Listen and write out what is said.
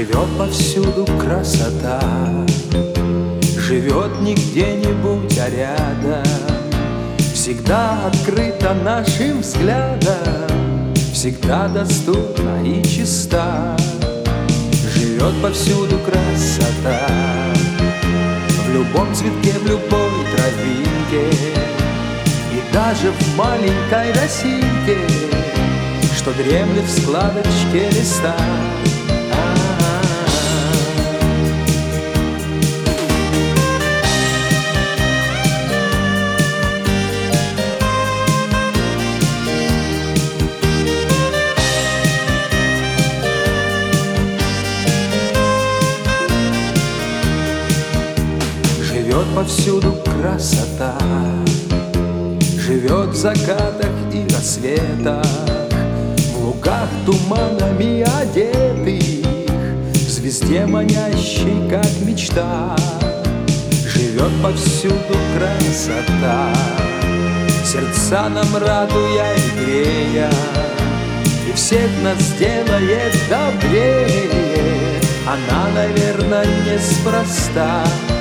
Живет повсюду красота, живет не где-нибудь, а рядом, всегда открыта нашим взглядом, всегда доступна и чиста. Живет повсюду красота, в любом цветке, в любой травинке, и даже в маленькой росинке, что дремлет в складочке листа. Живет повсюду красота, живет в закатах и рассветах, в лугах туманами одетых, в звезде манящей, как мечта. Живет повсюду красота, сердца нам радуя и грея, и всех нас делает добрее. Она, наверное, неспроста.